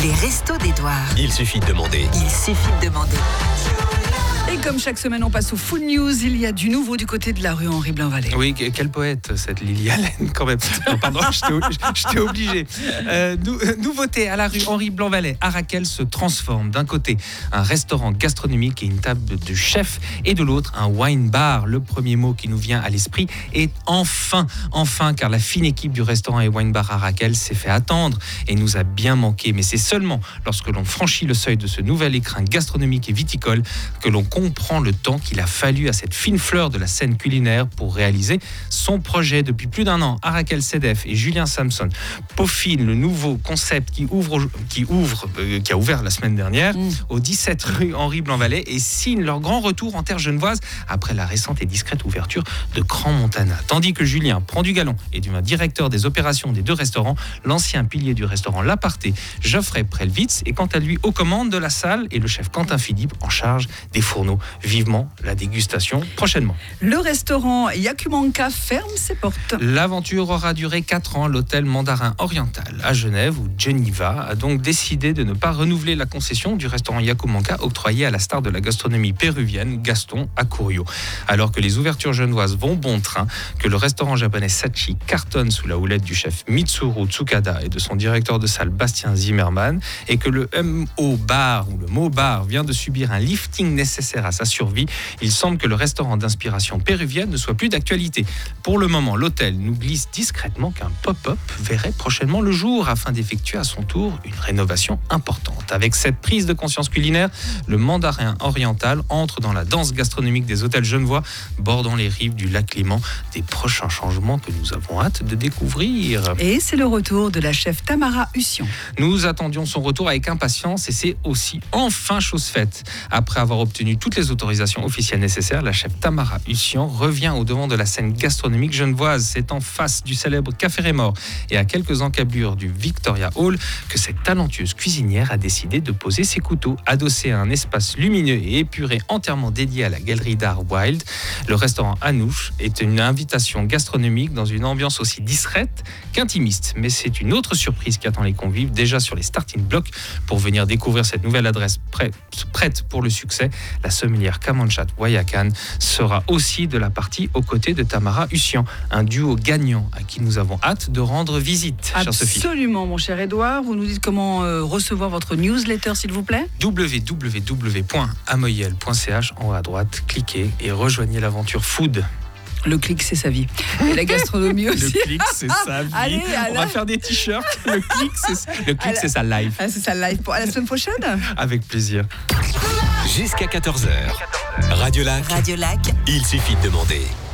Les restos d'Édouard. Il suffit de demander. Il suffit de demander. Et comme chaque semaine, on passe au Food News. Il y a du nouveau du côté de la rue Henri Blainvalet. Oui, quel poète, cette Lily Allen, quand même. Non, pardon, j'étais obligé. Nouveauté à la rue Henri Blainvalet. Arakel se transforme. D'un côté, un restaurant gastronomique et une table de chef, et de l'autre, un wine bar. Le premier mot qui nous vient à l'esprit est enfin, car la fine équipe du restaurant et wine bar Arakel s'est fait attendre et nous a bien manqué. Mais c'est seulement lorsque l'on franchit le seuil de ce nouvel écrin gastronomique et viticole que l'on comprend le temps qu'il a fallu à cette fine fleur de la scène culinaire pour réaliser son projet. Depuis plus d'un an, Arakel Sedef et Julien Samson peaufinent le nouveau concept qui a ouvert la semaine dernière au 17 rue Henri Blainvalet et signent leur grand retour en terre genevoise après la récente et discrète ouverture de Crans-Montana. Tandis que Julien prend du galon et devient directeur des opérations des deux restaurants, l'ancien pilier du restaurant L'Aparté, Geoffrey Prelwitz, est quant à lui aux commandes de la salle et le chef Quentin Philippe en charge des fourneaux. Vivement la dégustation prochainement. Le restaurant Yakumanka ferme ses portes. L'aventure aura duré 4 ans. L'hôtel Mandarin Oriental à Genève ou Geneva a donc décidé de ne pas renouveler la concession du restaurant Yakumanka octroyée à la star de la gastronomie péruvienne Gaston Acurio. Alors que les ouvertures genevoises vont bon train, que le restaurant japonais Sachi cartonne sous la houlette du chef Mitsuru Tsukada et de son directeur de salle Bastien Zimmermann, et que le mot bar vient de subir un lifting nécessaire à sa survie, il semble que le restaurant d'inspiration péruvienne ne soit plus d'actualité. Pour le moment, l'hôtel nous glisse discrètement qu'un pop-up verrait prochainement le jour afin d'effectuer à son tour une rénovation importante. Avec cette prise de conscience culinaire, le Mandarin Oriental entre dans la danse gastronomique des hôtels genevois bordant les rives du lac Léman. Des prochains changements que nous avons hâte de découvrir. Et c'est le retour de la chef Tamara Hussian. Nous attendions son retour avec impatience et c'est aussi enfin chose faite. Après avoir obtenu toutes les autorisations officielles nécessaires, la chef Tamara Hussian revient au devant de la scène gastronomique genevoise. C'est en face du célèbre Café Rémor et à quelques encablures du Victoria Hall que cette talentueuse cuisinière a décidé de poser ses couteaux. Adossé à un espace lumineux et épuré entièrement dédié à la galerie d'art Wild, le restaurant Anouche est une invitation gastronomique dans une ambiance aussi discrète qu'intimiste. Mais c'est une autre surprise qui attend les convives déjà sur les starting blocks pour venir découvrir cette nouvelle adresse prête pour le succès. La sommelière Kamonchat Wayakan sera aussi de la partie aux côtés de Tamara Hussian, un duo gagnant à qui nous avons hâte de rendre visite. Chère Sophie. Absolument, mon cher Édouard. Vous nous dites comment recevoir votre newsletter, s'il vous plaît ? www.amoyel.ch, en haut à droite, cliquez et rejoignez l'aventure food. Le clic, c'est sa vie. Et la gastronomie aussi. Le clic, c'est sa vie. Allez, on va faire des t-shirts. Le clic, c'est sa live. Ah, c'est sa live. À la semaine prochaine. Avec plaisir. Jusqu'à 14h. Radio Lac. Radio Lac. Il suffit de demander.